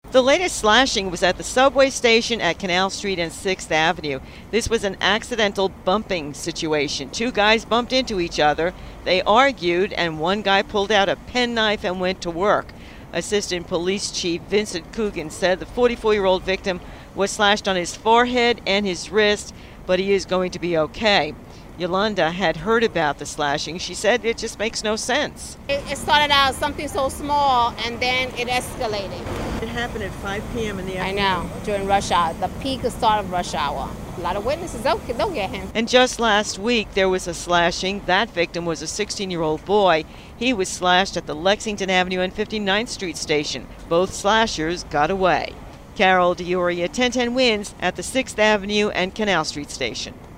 The latest slashing was at the subway station at Canal Street and 6th Avenue. This was an accidental bumping situation. Two guys bumped into each other. They argued, and one guy pulled out a penknife and went to work. Assistant Police Chief Vincent Coogan said the 44-year-old victim was slashed on his forehead and his wrist, but he is going to be okay. Yolanda had heard about the slashing. She said it just makes no sense. It started out something so small, and then it escalated. It happened at 5 p.m. in the afternoon. I know, during rush hour, the peak of start of rush hour. A lot of witnesses, they'll get him. And just last week, there was a slashing. That victim was a 16-year-old boy. He was slashed at the Lexington Avenue and 59th Street station. Both slashers got away. Carol D'Auria, 1010 Wins at the 6th Avenue and Canal Street station.